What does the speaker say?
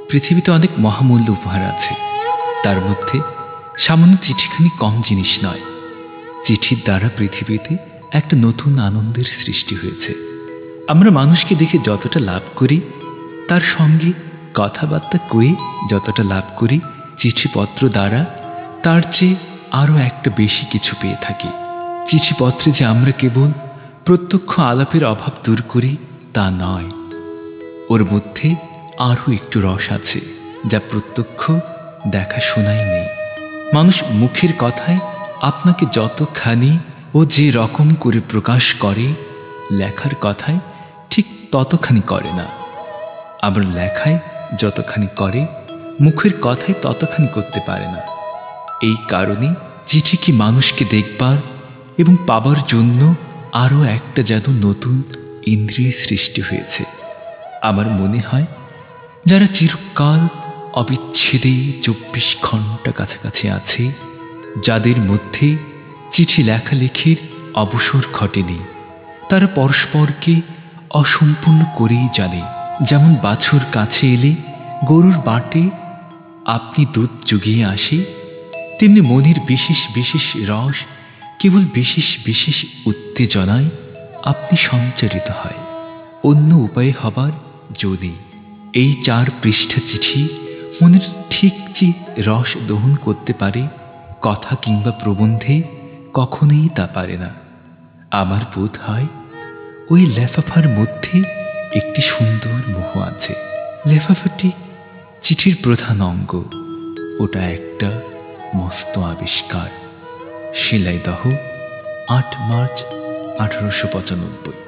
পৃথিবীতে অনেক মহামূল্য উপহার আছে, তার মধ্যে সামান্য চিঠিখানি কম জিনিস নয়। চিঠির দ্বারা পৃথিবীতে একটা নতুন আনন্দের সৃষ্টি হয়েছে। আমরা মানুষকে দেখে যতটা লাভ করি, তার সঙ্গে কথাবার্তা কয়ে যতটা লাভ করি, চিঠিপত্র দ্বারা তার চেয়ে আরও একটা বেশি কিছু পেয়ে থাকি। চিঠিপত্রে যে আমরা কেবল প্রত্যক্ষ আলাপের অভাব দূর করি তা নয়, ওর মধ্যে আরও একটু রস আছে যা প্রত্যক্ষ দেখাশোনাই নেই। মানুষ মুখের কথায় আপনাকে যতখানি ও যে রকম করে প্রকাশ করে, লেখার কথায় ঠিক ততখানি করে না। আবার লেখায় যতখানি করে, মুখের কথায় ততখানি করতে পারে না। এই কারণে চিঠি কি মানুষকে দেখবার এবং পাবার জন্য আরও একটা যেন নতুন ইন্দ্রিয় সৃষ্টি হয়েছে। আমার মনে হয় যারা চিরকাল অবিচ্ছেদে 24 ঘন্টা কাছাকাছি আছে, যাদের মধ্যে চিঠি লেখালেখির অবসর ঘটেনি, তারা পরস্পরকে অসম্পূর্ণ করেই জানে। যেমন বাছুর কাছে এলে গরুর বাটে আপনি দুধ জুগিয়ে আসে, তেমনি মনের বিশেষ বিশেষ রস কেবল বিশেষ বিশেষ উত্তেজনায় আপনি সঞ্চারিত হয়, অন্য উপায়ে হবার জো নেই। এই 4 পৃষ্ঠা চিঠি মনের ঠিক যে রস দহন করতে পারে, কথা কিংবা প্রবন্ধে কখনোই তা পারে না। আমার বোধ হয় ওই লেফাফার মধ্যে একটি সুন্দর মোহ আছে। লেফাফাটি চিঠির প্রধান অঙ্গ, ওটা একটা মস্ত আবিষ্কার। শিলাইদহ, 8 মার্চ 1895।